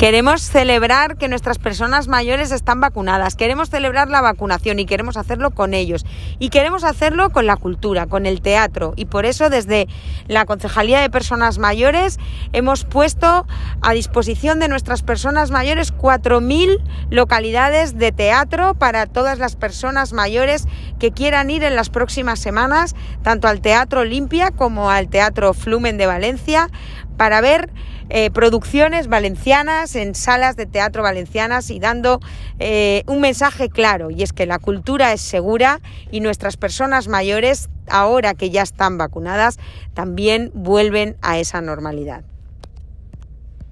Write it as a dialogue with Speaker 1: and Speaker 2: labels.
Speaker 1: Queremos celebrar que nuestras personas mayores están vacunadas, queremos celebrar la vacunación y queremos hacerlo con ellos. Y queremos hacerlo con la cultura, con el teatro. Y por eso desde la Concejalía de Personas Mayores hemos puesto a disposición de nuestras personas mayores 4.000 localidades de teatro para todas las personas mayores que quieran ir en las próximas semanas, tanto al Teatro Olimpia como al Teatro Flumen de Valencia, para ver producciones valencianas en salas de teatro valencianas y dando un mensaje claro, y es que la cultura es segura y nuestras personas mayores, ahora que ya están vacunadas, también vuelven a esa normalidad.